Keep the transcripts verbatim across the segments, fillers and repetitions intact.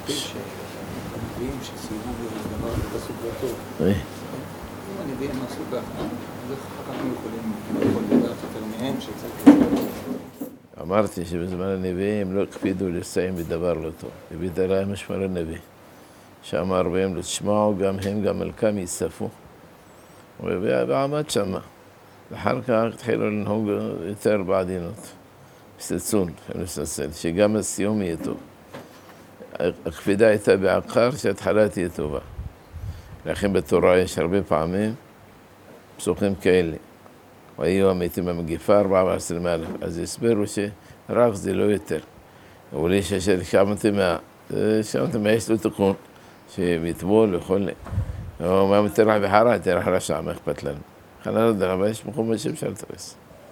שהנביאים שסיימו בדבר בפסוק בטוב. אם הנביאים עשו ככה, אז איך אחר כך אנחנו יכולים לדעת יותר מהם שצריך לשאול? אמרתי שבזמן הנביאים לא הקפידו לסיים בדבר לא טוב. הביא עליי משמר הנביא, שאמר בהם לתשמעו גם הם גם מלכם יספו. ועמד שמה. ואחר כך התחילו לנהוג יותר בעדינות. בסצון, שגם הסיום יהיה טוב. הקפידה הייתה בעקר שההתחלה תהיה טובה. לכן בתורה יש הרבה פעמים פסוקים כאלה. והיו המתים במגיפה ארבע ועשרים אלף. אז הסברו שרק זה לא יותר. אבל יש אשר שמעתם מה... שמעתם מה יש לו תיקון, שמטבול וכל... או מה מתרח בחרה, תרח רשע, מה אכפת לנו? לכן לא יודע, אבל יש מקום שאפשר לתרס.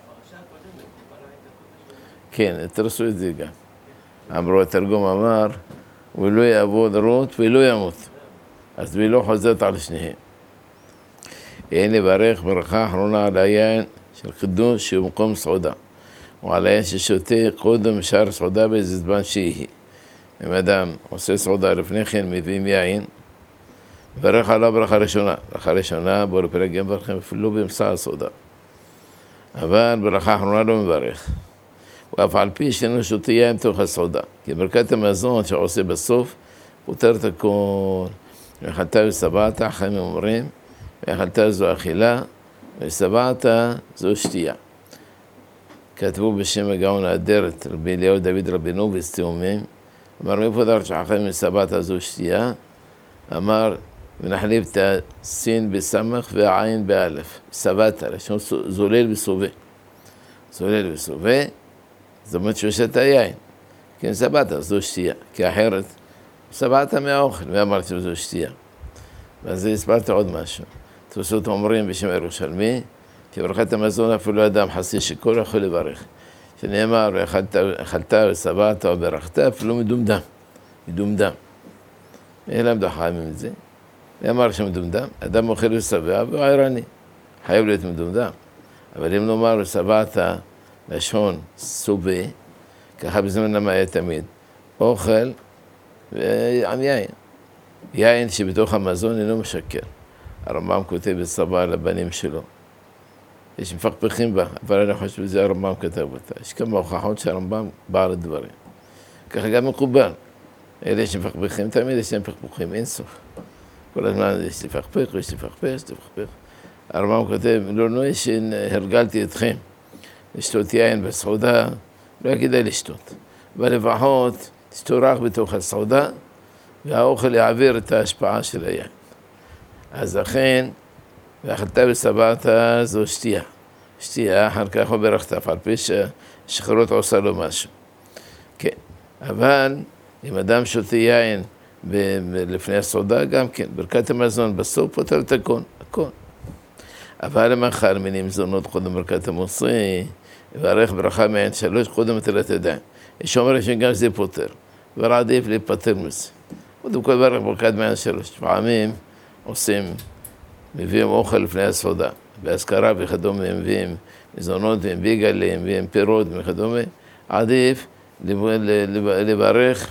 כן, תרסו את זה גם. אמרו, התרגום אמר, ולא יעבוד רות ולא ימות. אז ולא חוזרת על שניהם. אין לברך ברכה אחרונה על היין של חידוש שהוא מקום סעודה. ועל היין ששותה קודם שאר סעודה באיזה זמן שיהי. אם אדם עושה סעודה לפני כן מביאים יין, ברך עליו ברכה ראשונה. ברכה ראשונה, בואו לפרק גם ברכם אפילו באמצע הסעודה. אבל ברכה אחרונה לא מברך. ואף על פי שאינו שותה יין תוך הסעודה. כי ברכת המזון שעושה בסוף, פותר את הכל. ואכלת ושבעת, חיים אומרים, ואכלת זו אכילה, ושבעת זו שתייה. כתבו בשם הגאון האדרת, רבי אליהו דוד רבינו וסתאומים, אמר, מאיפה דרת שחכם ושבעת זו שתייה? אמר, ונחליף את הסין בסמך והעין באלף. שבעת, לשון זולל וסובה. זולל וסובה, זאת אומרת שהוא שתה יין. כן, שבעת זו שתייה, כי אחרת, שבעת מהאוכל, ואמרתי שזו שתייה. ואז הסברתי עוד משהו. תפסות אומרים בשם ירושלמי, כי ברכת המזון אפילו אדם חסי שכל יכול לברך. שנאמר, ואכלת ושבעת וברכת, אפילו מדומדם. מדומדם. אין להם דחיים עם זה. נאמר שמדומדם, אדם אוכל ושבע והוא עירני. חייב להיות מדומדם. אבל אם נאמר ושבעת לשון סובה, ככה בזמן למה היה תמיד. אוכל ועם יין. יין שבתוך המזון אינו משקר. הרמב"ם כותב בסבא על הבנים שלו. יש מפקפכים בה, אבל אני חושב שזה הרמב"ם כתב אותה. יש כמה הוכחות שהרמב"ם בא לדברים. ככה גם מקובל. אלה שמפקפכים תמיד, יש להם מפקפכים, אין סוף. כל הזמן יש לפקפך, יש לפקפך, יש לפקפך. הרמב"ם כותב, לא נוי שהרגלתי אתכם לשתות יין בסעודה, לא כדאי לשתות. אבל לפחות תשתו רק בתוך הסעודה, והאוכל יעביר את ההשפעה של היין. אז לכן, ואכלת ושבעת זו שתייה. שתייה, אחר כך הוא ברכת, על פי ששחרות עושה לו משהו. כן, אבל אם אדם שותה יין לפני הסעודה, גם כן, ברכת המזון בסוף פותר את הכל, הכל. אבל אם אכל מינים זונות קודם ברכת המוסרי, וערך ברכה מעין שלוש קודם נטילת ידיים. יש אומר שגם זה פותר, אבל עדיף להיפטר מזה. קודם כל ברך ברכת מעין שלוש, פעמים עושים, מביאים אוכל לפני הסעודה, בהזכרה וכדומה, מביאים מזונות, מביאים ביגלים, מביאים פירות וכדומה, עדיף לברך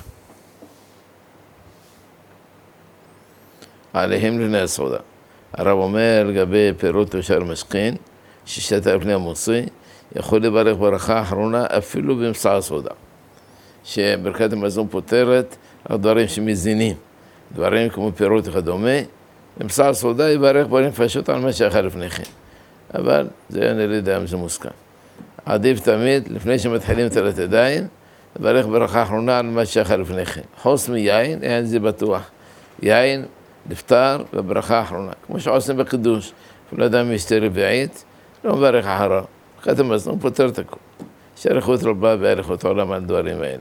עליהם לפני הסעודה. הרב אומר לגבי פירות ושאר משכין, ששתה לפני המוסרי, יכול לברך ברכה האחרונה אפילו באמצע הסעודה. שברכת המזון פותרת הדברים שמזינים, דברים כמו פירות וכדומה, באמצע הסעודה יברך בו נפשות על מה שאכל לפני כן. אבל זה אני לא יודע אם זה מוסכם. עדיף תמיד, לפני שמתחילים תלת ידיים, לברך ברכה האחרונה על מה שאכל לפני כן. חוץ מיין, אין זה בטוח. יין, נפטר וברכה האחרונה. כמו שעושים בקידוש, אפילו אדם משתה רביעית, לא מברך אחריו. ברכת המזון פותר את הכל. יש אריכות רבה ואריכות עולם על דברים האלה.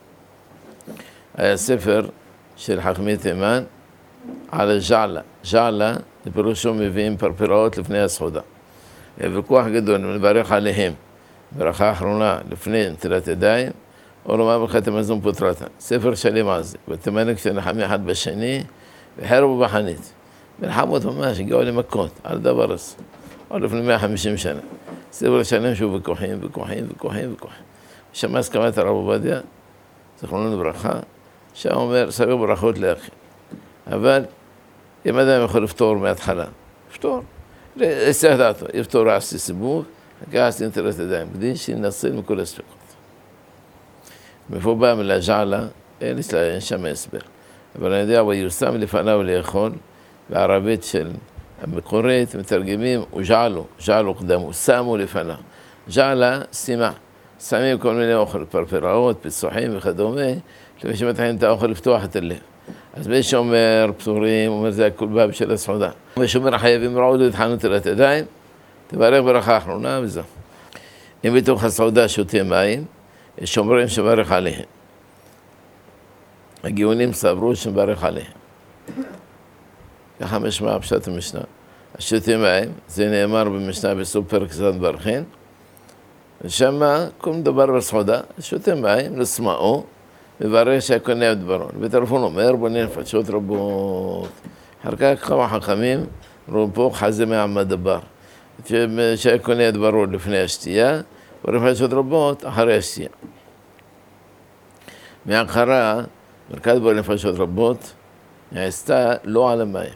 היה ספר של חכמי תימן על ג'עלה. ג'עלה, בפירושו מביאים פרפראות לפני הסעודה. ויכוח גדול, מברך עליהם. ברכה האחרונה לפני נטילת ידיים, או לומר ברכת המזון פותרתה. ספר שלם על זה. ותימן כשנחמי אחד בשני, וחרבו בחנית. מלחמות ממש, הגיעו למכות, על דבר הזה. עוד לפני מאה וחמישים שנה. ספר שלם שהוא ויכוחים, ויכוחים, ויכוחים, ויכוחים. שמע הסכמת הרב עובדיה, זכרונו לברכה, שם אומר, סביר ברכות לאחי. אבל אם אדם יכול לפתור מההתחלה, לפתור. לסייח דעתו, יפתור עשי סיבוב, עשי נטילת ידיים, כדי שינצל מכל הספקות. מאיפה בא המילה ג'עלה? אין שם הסבר. אבל אני יודע, ויושם לפניו לאכול, בערבית של המקורית, מתרגמים, וג'עלו, ג'עלו קדמו, שמו לפניו. ג'עלה, שימה. שמים כל מיני אוכל, פרפראות, פיצוחים וכדומה, לפני שמתחילים את האוכל לפתוח את הלב. אז מי שאומר פטורים, אומר זה הכל בא בשל הסעודה. מי שאומר חייבים רעוד להתחנו נטילת ידיים, תברך ברכה אחרונה וזהו. אם בתוך הסעודה שותה מים, יש שומרים שברך עליהם. הגאונים סברו שברך עליהם. ככה משמע פשט המשנה. השותה מים, זה נאמר במשנה בסוף פרק ז' ברכין, ושמה כל דבר בסעודה, שותה מים, לסמאו, מברך שהקונה בדברו. בטלפון אומר, בונה נפשות רבות. אחר כך כמה חכמים, רואים פה חזה מעמד דבר. שהקונה דברו לפני השתייה, ונפשות רבות אחרי השתייה. מאחרה, מרכז בו נפשות רבות, נעשתה לא על המים.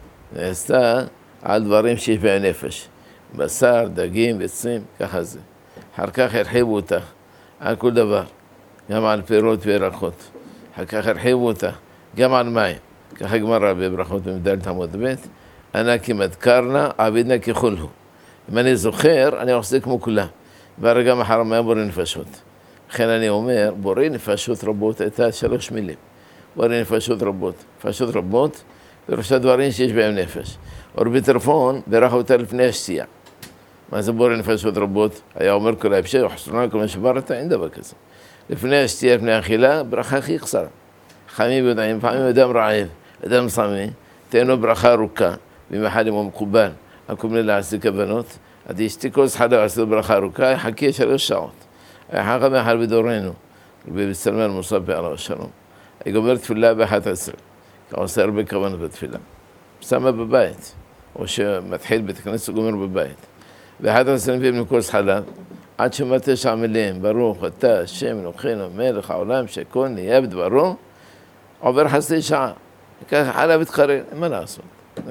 נעשתה על דברים שיש בהם נפש. בשר, דגים, ביצים, ככה זה. אחר כך הרחיבו אותה על כל דבר. גם על פירות וירקות. אחר כך הרחיבו אותה, גם על מים. ככה גמרא בברכות במדלת עמוד ב', אנא כמדקרנה, עבידנה ככולהו. אם אני זוכר, אני עושה כמו כולם. והרגע מחר מה בורא נפשות. לכן אני אומר, בורא נפשות רבות הייתה שלוש מילים. בורא נפשות רבות. נפשות רבות, פירושה דברים שיש בהם נפש. אור בטלפון, ברך אותה לפני השתייה. מה זה בורא נפשות רבות? היה אומר כל ההמשך, חסרונה כל מה שברת, אין דבר כזה. לפני השתייה, לפני האכילה, ברכה הכי קצרה. חמים יודעים, פעמים אדם רעב, אדם צמא, תן לו ברכה ארוכה, במיוחד אם הוא מקובל, על כל מיני לעשי כוונות, אז אשתי כל זחדה ועשי לו ברכה ארוכה, יחכה שלוש שעות. היה חכם אחד בדורנו, רבי סלמן מוסבי עליו השלום. היא גומרת תפילה באחת עשרה, כי הוא עושה הרבה כוונות בתפילה. שמה בבית, או שמתחיל בית הכנסת וגומר בבית. באחת עשרה נביאים מכל זחדה, עד שמה תשע מילים, ברוך אתה, השם, אלוהינו, מלך העולם, שכל נהיה בדברו, עובר חצי שעה. ככה עליו התחרר, מה לעשות?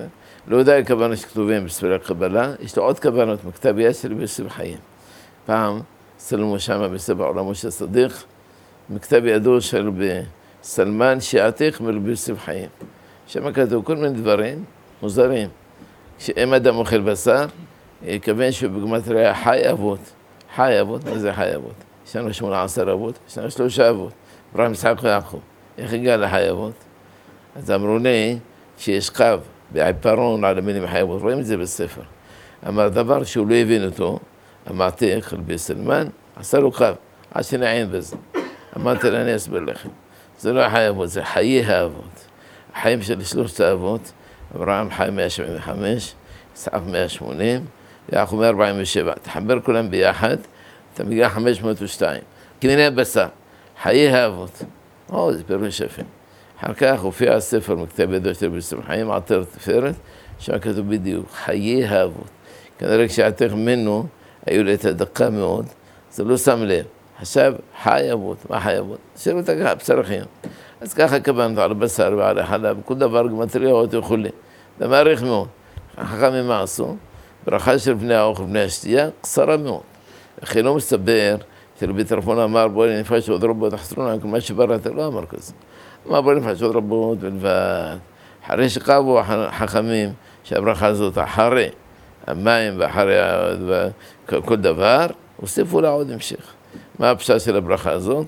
לא יודע כוונות שכתובים בספירת קבלה, יש לו עוד כוונות, מכתב יסר בספר חיים. פעם, צלמו שמה בספר עולמו של צדיק, מכתב ידוע של בסלמן שעתיך בספר חיים. שמה כתוב כל מיני דברים מוזרים. כשאם אדם אוכל בשר, יכוון שהוא בגמטריה חי אבות. חי אבות, מה זה חי אבות? יש לנו שמונה עשר אבות, יש לנו שלושה אבות. אברהם, יצחק ויעקב. איך הגע לחי אבות? אז אמרו לי שיש קו בעיפרון על המילים חי אבות, רואים את זה בספר. אמר דבר שהוא לא הבין אותו, המעתיק, רבי סלמן, עשה לו קו, עד שנעין בזה. אמרתי לה, אני אסביר לכם. זה לא חי אבות, זה חיי האבות. החיים של שלושת האבות, אברהם חי מאה שבעים וחמש, יצחק מאה שמונים, יעקב מאה ארבעים ושבע. תחבר כולם ביחד, אתה מגיע חמש מאות ושתיים. קנייני הבשר, חיי האבות. או, זה פירוש יפה. אחר כך הופיע הספר מכתב ידו של רבי סלמן חיים, עטרת תפארת, שם כתוב בדיוק, חיי האבות. כנראה כשעתיך ממנו, היו לי את הדקה מאוד, זה לא שם לב. עכשיו, חי אבות, מה חי אבות? שאלו אותה ככה, בשר החיים. אז ככה כוונת על הבשר ועל החלב, כל דבר גמטריות וכולי. זה מעריך מאוד. החכמים מה עשו? ברכה של בני האוכל ובני השתייה, קצרה מאוד. לכן לא מסתבר, שרבי טרפון אמר, בואי נפשות רבות, חסרונה, כל מה שבראת, לא אמר כזה. אמר בואי נפשות רבות בלבד. אחרי שקבו החכמים, שהברכה הזאת אחרי המים ואחרי כל דבר, הוסיפו לה עוד המשך. מה הפשט של הברכה הזאת?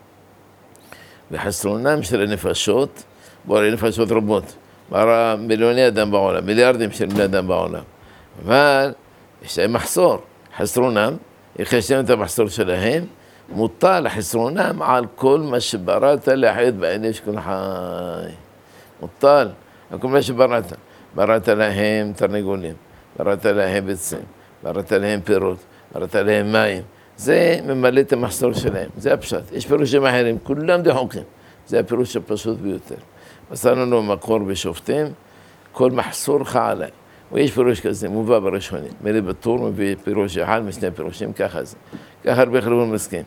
וחסרונם של הנפשות, בואי נפשות רבות. מראה מיליוני אדם בעולם, מיליארדים של בני אדם בעולם. אבל יש להם מחסור, חסרונם, יחשתם את המחסור שלהם, מוטל חסרונם על כל מה שבראת להחיות בעיני שכל חי. מוטל על כל מה שבראת. בראת להם תרנגולים, בראת להם ביצים, בראת להם פירות, בראת להם מים. זה ממלא את המחסור שלהם, זה הפשט. יש פירושים אחרים, כולם דחוקים. זה הפירוש הפשוט ביותר. מצאנו לו מקור בשופטים, כל מחסור חעלי. ויש פירוש כזה, מובא בראשונים. מילי בטור מביא פירוש אחד משני פירושים, ככה זה. ככה הרבה חלבון מסכים.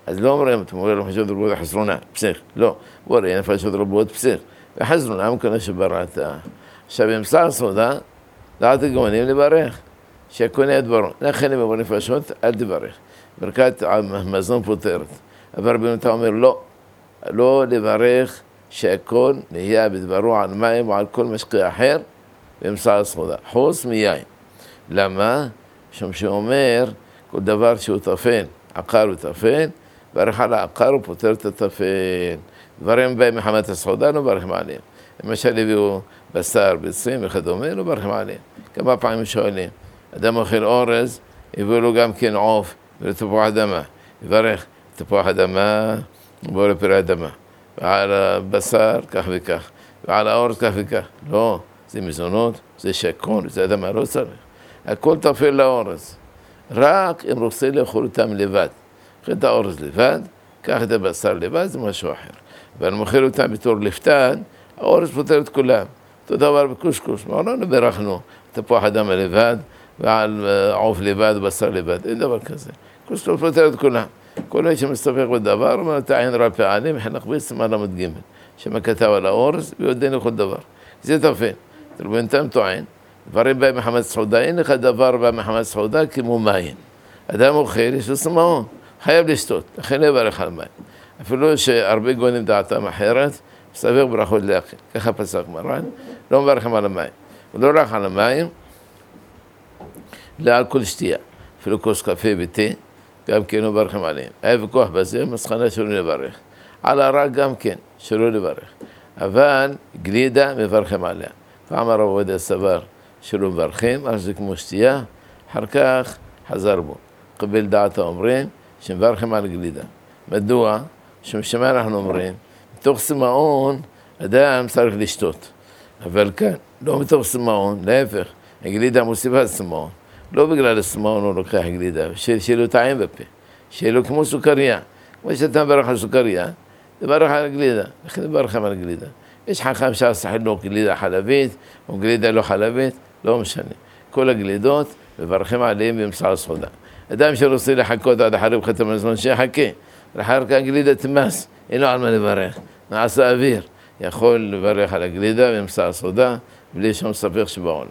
אז לא אומרים, אתם אומרים נפשות רבות חסרונה, פסיך, לא, בואי, נפשות רבות פסיך, וחסרונה מכונה שבראת. עכשיו, ימצא הסעודה, דעת הגאונים לברך, שהקונה ידברו, לכן אם עבור נפשות, אל תברך. ברכת מזון פותרת. אבל רבינו אתה אומר, לא, לא לברך שהכל נהיה בדברו על מים או על כל משקה אחר, וימצא הסעודה, חוץ מיין. למה? משום שאומר, כל דבר שהוא טפל, עקר וטפל, ברך על העקר ופותר את הטפל. דברים בהם מחמת הסעודה, לא ברכים עליהם. למשל הביאו בשר, ביצים וכדומה, לא ברכים עליהם. כמה פעמים שואלים, אדם אוכל אורז, הביאו לו גם כן עוף ולתפוח אדמה. יברך תפוח אדמה, בוא לפרי אדמה. ועל הבשר כך וכך, ועל האורז כך וכך. לא, זה מזונות, זה שקון, זה אדמה, לא צריך. הכל טפל לאורז. רק אם רוצה לאכול אותם לבד. קח את האורז לבד, קח את הבשר לבד, זה משהו אחר. ואני מוכר אותם בתור לפתן, האורז פותר את כולם. אותו דבר בקושקוש, מה לא נברכנו, תפוח אדמה לבד, ועל עוף לבד, בשר לבד, אין דבר כזה. קושקוש פותר את כולם. כל מי שמסתפק בדבר, אומר, תעין רפי עלים, מחנך ביסם על עמוד ג' שמה כתב על האורז, ויודעים לכל דבר. זה תפל. תראו, בינתיים טוען, דברים בהם מחמת סעודה, אין לך דבר בהם מחמת סעודה כמו מים. אדם אוכל, יש לו סמאון, חייב לשתות, לכן לברך על מים. אפילו שהרבה גונים דעתם אחרת, מסתפק ברכות לאכיל. ככה פסק מרן, לא מברכים על המים. הוא לא רק על המים, אלא על כל שתייה. אפילו כוס קפה ותה, גם כן לא מברכים עליהם. היה ויכוח בזה, מסקנה שלא לברך. על הרע גם כן, שלא לברך. אבל גלידה מברכים עליה. פעם הרב עובדיה סבר שלא מברכים, אז זה כמו שתייה, אחר כך חזר בו. קבל דעת האומרים שמברכים על גלידה. מדוע? שמשמה אנחנו אומרים, מתוך סמאון אדם צריך לשתות. אבל כאן, לא מתוך סמאון, להפך, הגלידה מוסיפה סמאון. לא בגלל הסמאון הוא לוקח גלידה, שיהיה לו טעים בפה, שיהיה לו כמו סוכריה. כמו שאתה מברך על סוכריה, תברך על גלידה, לכן תברכם על גלידה. יש חכם שעשה חילוק גלידה חלבית, או גלידה לא חלבית, לא משנה. כל הגלידות, מברכים עליהם וימצא הסעודה. אדם שרוצה לחכות עד אחרי חתם הזמן, שיחכה. לאחר כך גלידה תמס, אין לו על מה לברך. נעשה אוויר, יכול לברך על הגלידה וימצא הסעודה, בלי שום ספק שבעולם.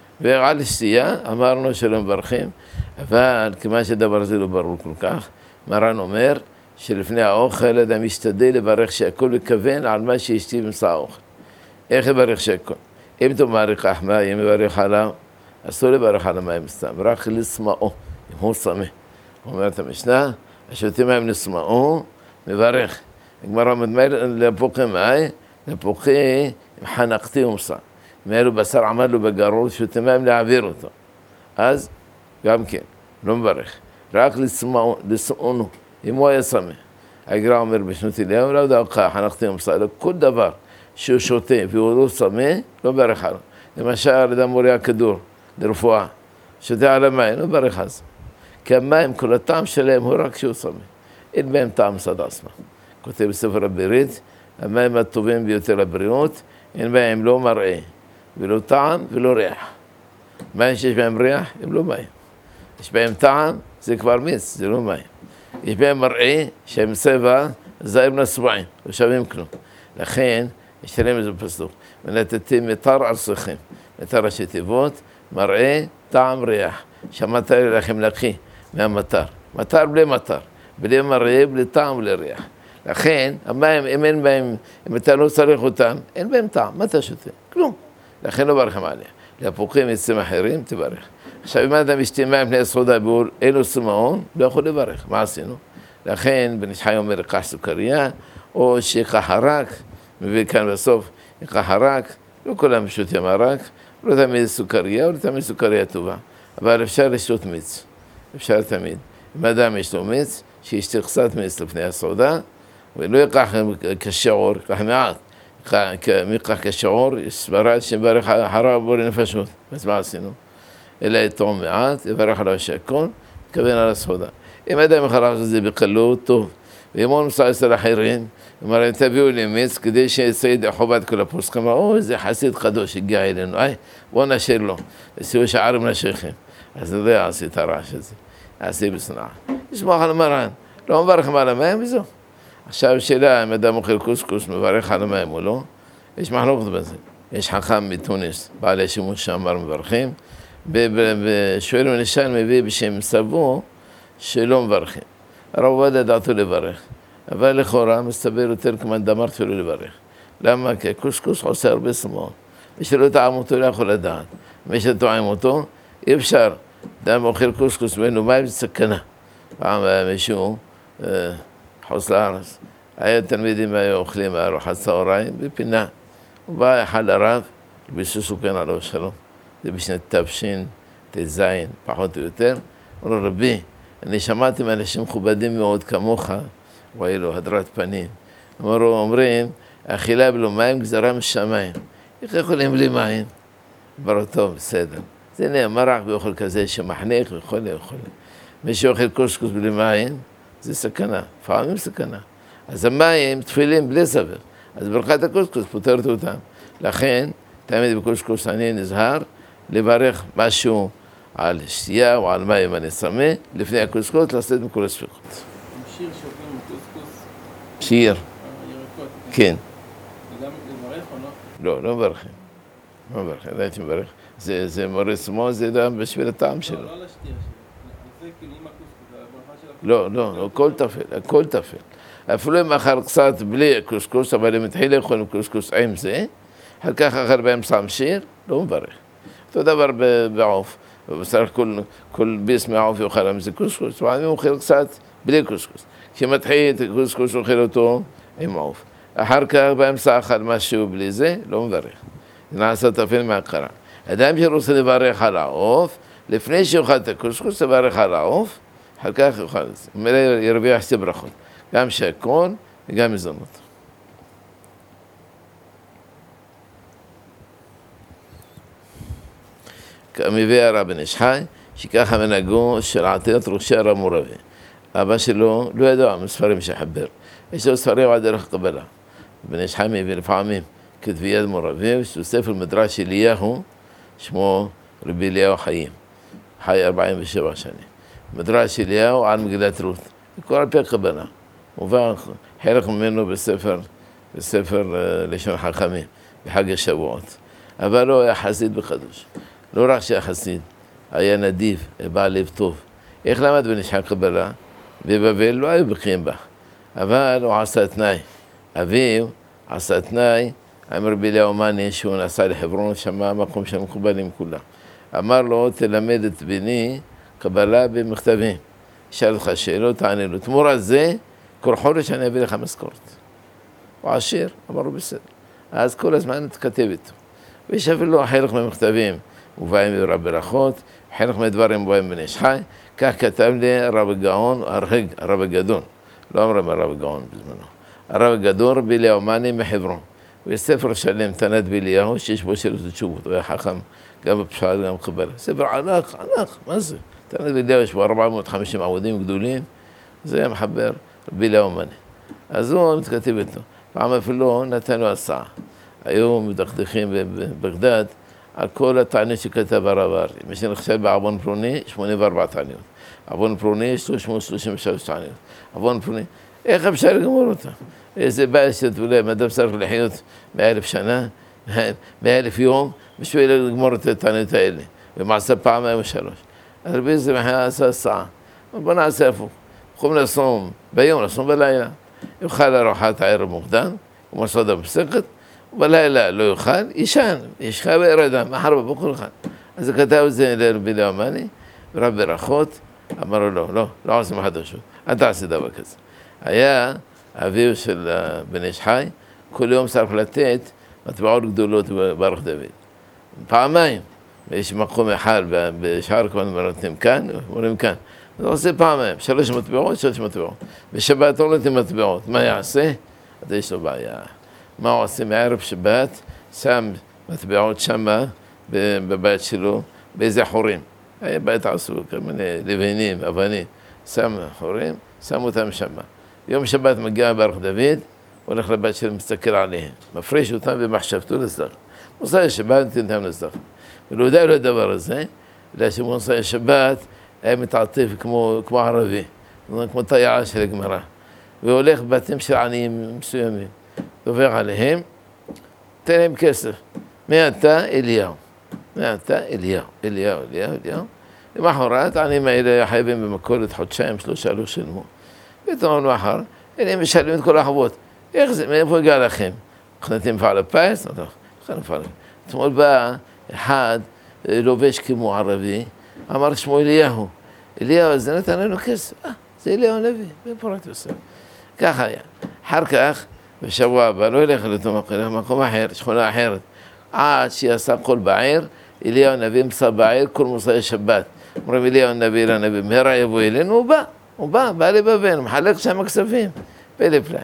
ועל שתייה אמרנו שלא מברכים, אבל כמה שדבר זה לא ברור כל כך, מרן אומר שלפני האוכל אדם ישתדל לברך שהכל לכוון על מה שישתי במצא האוכל. איך לברך שהכל? אם אתה מעריך אחמה, אם מברך עליו, אסור לברך על המים סתם, רק לסמאו, אם הוא סמא. אומרת המשנה, השותים מים לסמאו, מברך. הגמרא מדמר לפוקי מים, לפוקי חנקתי ומסע. אם היה לו בשר עמד לו בגרול, שותים מים להעביר אותו. אז גם כן, לא מברך. רק לסמאונו, אם הוא היה סמא. הגר"א אומר בשנות אליהו, לא יודע לך, חנקתי ומסע, כל דבר שהוא שותה והוא לא סמא, לא מברך עליו. למשל, אדם מוריע כדור לרפואה, שותה על המים, לא מברך על זה. כי המים, כל הטעם שלהם הוא רק שהוא סמא. אין בהם טעם סד עצמה. כותב בספר הברית, המים הטובים ביותר לבריאות, אין בהם לא מראה, ולא טעם ולא ריח. מים שיש בהם ריח, הם לא מים. יש בהם טעם, זה כבר מיץ, זה לא מים. יש בהם מראה, שהם צבע, זהים לסבועים, לא שווים כלום. לכן, יש להם איזה פסוק, ונתתי מטר על שיחים. מטר ראשי תיבות, מראה, טעם, ריח. שהמטר לכם לקחי מהמטר. מטר בלי מטר, בלי מראה, בלי טעם, בלי ריח. לכן, המים, אם אין בהם, אם אתה לא צריך אותם, אין בהם טעם, מה אתה שותה? כלום. לכן לא ברכם עליה. להפוכים עצים אחרים, תברך. עכשיו, אם אדם ישתה מים פני הסעודה באול, אין לו סמאון, לא יכול לברך. מה עשינו? לכן, בן איש חי אומר, יקח סוכריה, או שיקח הרק, מביא כאן בסוף, יקח הרק, לא כולם שותים הרק, לא תמיד סוכריה, לא תמיד סוכריה טובה. אבל אפשר לשתות מיץ, אפשר תמיד. אם אדם יש לו מיץ, שישתה קצת מיץ לפני הסעודה, ולא יקח כשיעור, יקח מעט. מיקח כשיעור, יש סברה שברך אחריו בו לנפשות. אז מה עשינו? אלא יתרום מעט, יברך עליו שהכל, תכוון על הסעודה. אם אדם אחריו זה בקלות, טוב. ואם הוא נוסע אצל אחרים, אמר, תביאו לי מיץ, כדי שיצא חובת כל הפוסק, אמר, או, זה חסיד חדוש, הגיע אלינו, איי, בוא נשאיר לו, לסיוע שערים לשכם. אז זה לא יעשי את הרעש הזה, יעשי בסנעה. ישמח על מרן, לא מברך על המים וזהו. עכשיו שאלה, אם אדם אוכל קוסקוס, מברך על המים או לא, יש מחלוקת בזה. יש חכם מתוניס, בעלי שימוש שאמר מברכים, ושואל ונשאל מביא בשם סבו, שלא מברכים. הרב עובדיה דעתו לברך, אבל לכאורה מסתבר יותר כמאן דאמר שלא לברך. למה? כי קוסקוס עושה הרבה סמאות. מי שלא טעם אותו לא יכול לדעת. מי שטועם אותו, אי אפשר. אדם אוכל קוסקוס ואין לו מים, זה סכנה. פעם היה מישהו, חוץ לארץ, היה תלמידים היו אוכלים ארוחת צהריים בפינה. הוא בא אחד הרב, ביסוסו כן עליו שלום. זה בשנת תש"ן, תז, פחות או יותר. הוא אומר, רבי, אני שמעתי מאנשים מכובדים מאוד כמוך, הוא היה לו הדרת פנים. אמרו, אומרים, אכילה בלא מים גזרה משמיים. איך יכולים בלי מים? אמרו, טוב, בסדר. זה נאמר רק באוכל כזה שמחנך וכל לאכול. מי שאוכל קוסקוס בלי מים, זה סכנה, לפעמים סכנה. אז המים תפילים בלי סבר. אז ברכת הקוסקוס פותרת אותם. לכן, תמיד בקוסקוס אני נזהר לברך משהו על שתייה או על מים אני צמא, לפני הקוסקוס לעשות מכל הספיחות. שיר שאוכלים בקוסקוס? שיר. ירקות. כן. וגם לברך או לא? לא, לא מברכים. לא מברכים, לא הייתי מברך. זה מורס מו, זה גם בשביל הטעם שלו. לא, לא על השתייה שלו. זה כאילו עם הקוסקוס, זה הברכה של הקוסקוס. לא, לא, הכל תפל, הכל תפל. אפילו אם אכל קצת בלי קוסקוס, אבל אם התחיל לאכול קוסקוס עם זה, אחר כך אחר בהם שם שיר, לא מברך. אותו דבר בעוף. ובסך כל, כל ביס מהעוף יאכל עם זה קוסקוס, ואני אוכל קצת בלי קוסקוס. כשמתחיל את הקוסקוס אוכל אותו עם עוף. אחר כך באמצע אכל משהו בלי זה, לא מברך. זה נעשה תפל מהקרה. אדם שרוצה לברך על העוף, לפני שאוכל את הקוסקוס, לברך על העוף, אחר כך יאכל את זה. מלא ירוויח שתי ברכות. גם שהכל וגם מזונות. מביא הרב בן איש חי, שככה מנהגו של עטיות ראשי הרב מורבי. אבא שלו לא ידע מספרים שחבר. יש לו ספרים על דרך קבלה. בן איש חי מביא לפעמים כתבי יד מורבי, יש לו ספר מדרש אליהו, שמו רבי אליהו חיים. חי ארבעים ושבע שנים. מדרש אליהו על מגילת רות. הכל על פי קבלה. מובא חלק ממנו בספר, בספר לשון חכמים, בחג השבועות. אבל לא היה חסיד בקדוש. לא רק שהיה חסיד, היה נדיב, בעל לב טוב. איך למד בן איש חי קבלה? בבבל לא היו בקיאים בה, אבל הוא עשה תנאי. אביו עשה תנאי, אמר רבי אליהו מאני שהוא נסע לחברון, שמע מקום שם מקובלים כולם. אמר לו, תלמד את בני קבלה במכתבים. שאל אותך שאלות, תענה לו. תמורת זה, כל חודש אני אביא לך משכורת. הוא עשיר, אמר לו בסדר. אז כל הזמן תכתב איתו. ויש אפילו חלק מהמכתבים, הוא בא עם רב ברכות, חלק מהדברים הוא בא עם בן איש חי, כך כתב לי הרב הגאון, הרב הגדול, לא אמר הרב הגאון בזמנו, הרב הגדול רבי אליהו מאני מחברון. ויש ספר שלם, תנת באליהו, שיש בו שאלות ותשובות, הוא היה חכם גם בפשט גם בקבלה. ספר ענק, ענק, מה זה? תנת באליהו יש בו ארבע מאות וחמישים עמודים גדולים, זה היה מחבר רבי אליהו מאני. אז הוא מתכתב איתו, פעם אפילו נתן לו הצעה. היו מדכדכים בבגדד על כל הטענות שכתב הרב ארי. מי שנחשב בעוון פלוני, שמונים וארבע טענות. עוון פלוני, שלוש מאות שלושים ושלוש טענות. עוון פלוני, איך אפשר לגמור אותה? איזה בעיה שתולה, אדם צריך לחיות מאה אלף שנה, מאה אלף יום, בשביל לגמור את הטענות האלה. ומעשה פעמיים ושלוש. אז רבי זה מחיה עשה הצעה. בוא נעשה הפוך. יכולים לסום ביום, לסום בלילה. יאכל ארוחת הערב מוקדם, כמו סעודה בפסקת, ובלילה לא יאכל, ישן, ישכה וירדם, מחר בבוקר אחד. אז הוא כתב את זה לרבי אליהו מאני, רב ברכות, אמר לו, לא, לא, לא עושים חדשות, אל תעשה דבר כזה. היה אביו של בן איש חי, כל יום צריך לתת מטבעות גדולות בברך דוד. פעמיים, יש מקום אחד בשער כהן נותנים כאן, אומרים כאן. אז הוא עושה פעמיים, שלוש מטבעות, שלוש מטבעות. בשבת לא נותנים מטבעות, מה יעשה? אז יש לו בעיה. מה הוא עושה מערב שבת? שם מטבעות שמה בבית שלו, באיזה חורים. היה בית עשו, כל מיני לבנים, אבנים. שם חורים, שם אותם שמה. יום שבת מגיע ברך דוד, הולך לבית שלו, מסתכל עליהם. מפריש אותם במחשבתו לסדך. מוסי שבת נתן לסדך. ולא יודע לו הדבר הזה, אלא שמוסי שבת היה מתעטף כמו, כמו ערבי. כמו תיירה של הגמרא, והולך בתים של עניים מסוימים, דובר עליהם, תן להם כסף, מעתה אליהו, מעתה אליהו, אליהו, אליהו, אליהו, למחרת העניים האלה חייבים במכולת חודשיים, שלושה לא שילמו, פתאום למחר, אלה הם משלמים את כל החובות, איך זה, מאיפה הגיע לכם? חנתם מפעל הפיס? אתמול בא אחד לובש כמו ערבי, אמר שמו אליהו, אליהו הזה נתן לנו כסף, אה, זה אליהו הנביא, בפורת יוסף. ככה היה. אחר כך, בשבוע הבא, לא ילך לאותו מקום אחר, שכונה אחרת, עד שיעשה כל בעיר, אליהו הנביא מסע בעיר, כל מוסעי שבת. אומרים אליהו הנביא, אליהו הנביא, מהרה יבוא אלינו, הוא בא, הוא בא, בא לבבל, מחלק שם הכספים, פלא פלאים.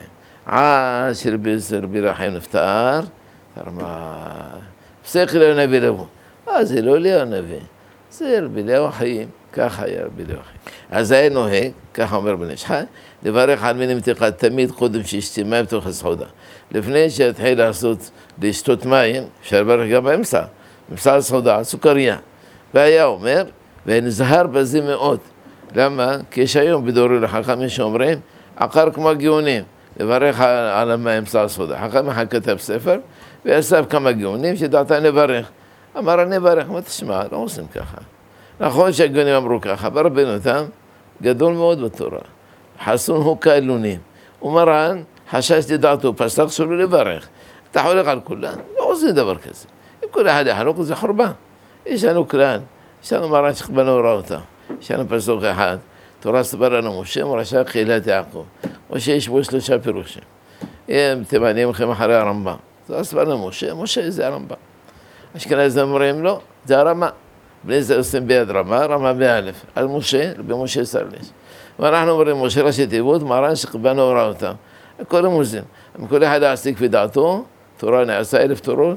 עד שרבי רחם נפטר, תרמה, פסק אליהו הנביא לבוא. אה, זה לא אליהו הנביא, זה רבי אליהו החיים, ככה היה רבי אליהו החיים. אז היה נוהג, ככה אומר בן איש חי, לברך על מיני מתיקה תמיד קודם שישתי מים בתוך הסעודה. לפני שהתחיל לעשות, לשתות מים, אפשר לברך גם באמצע, באמצע הסעודה, סוכריה. והיה אומר, ונזהר בזה מאוד. למה? כי יש היום בדורי לחכמים שאומרים, עקר כמו הגאונים, לברך על המים באמצע הסעודה. חכם אחד כתב ספר, ואסף כמה גאונים שדעתן לברך. אמר אני אברך, מה תשמע, לא עושים ככה. נכון שהגאונים אמרו ככה, ברבנותם, גדול מאוד בתורה. חסון הוא כאלונים. ומרן, חשש לדעתו, פסק שלו לברך. אתה חולק על כולם, לא עושים דבר כזה. אם כל אחד יחלוק, זה חורבן. יש לנו כלל, יש לנו מרן שכבנו הוראות. יש לנו פסוק אחד, תורה סבר לנו משה, מורשה קהילת יעקב. משה יש בו שלושה פירושים. אם תמעניין לכם אחרי הרמב"ם. תורה סבר לנו משה, משה זה הרמב"ם. אשכנזים אומרים לא, זה הרמה. בני זה עושים ביד רמה, רמה באלף. על משה, במשה סרלש. ואנחנו אומרים, משה ראשי תיבות, מרן שכבנו הוראותם. הכל המוזים. אם כל אחד יעשה כפי דעתו, תורה נעשה אלף תורות,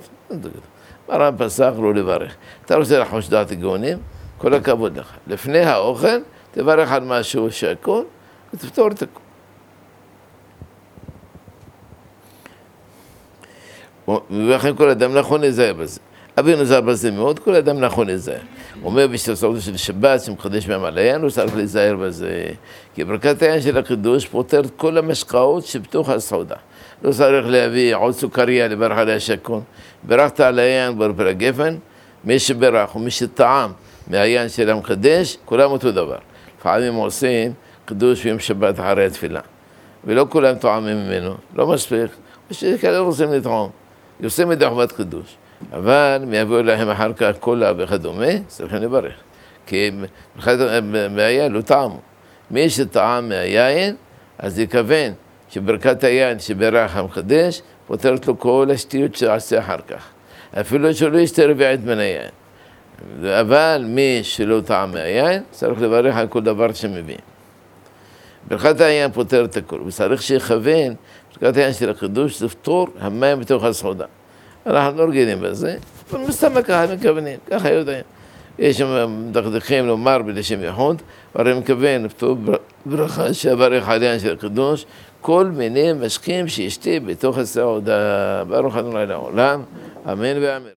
מרן פסק לא לברך. אתה רוצה לחוש דעת הגאונים? כל הכבוד לך. לפני האוכל, תברך על משהו שהכל, ותפתור את הכל. ולכן כל אדם נכון להיזהר בזה. אבינו נזהר בזה מאוד, כל אדם נכון להיזהר. הוא אומר בשביל של שבת, שמחדש בהם על היין, הוא צריך להיזהר בזה. כי ברכת היין של החידוש פותרת כל המשקאות שבתוך הסעודה. לא צריך להביא עוד סוכריה לברך עליה שקון. ברכת על היין ברפל הגפן, מי שברך ומי שטעם מהיין של המחדש, כולם אותו דבר. לפעמים עושים חידוש ביום שבת אחרי התפילה. ולא כולם טועמים ממנו, לא מספיק. ושכאלה רוצים לטעום. יוצאים מדי חובת חידוש. אבל מי יבואו להם אחר כך קולה וכדומה, צריכים לברך. כי מהיין לא טעמו. מי שטעם מהיין, אז יכוון שברכת היין שברך המחדש, פותרת לו כל השטויות שעשה אחר כך. אפילו שלא ישתה רביעית מן היין. אבל מי שלא טעם מהיין, צריך לברך על כל דבר שמבין. ברכת היין פותרת הכל, וצריך שיכוון, ברכת היין של החידוש, זה פתור המים בתוך הסעודה. אנחנו לא רגילים בזה, אבל מסתמה ככה מכוונים, ככה יודעים. יש שם דקדקים לומר בלשם יחוד, והרי מכוון לפתור ברכה שברך עליין של החידוש, כל מיני משקים שישתה בתוך הסעודה, ברוך ה' לעולם, אמן ואמן.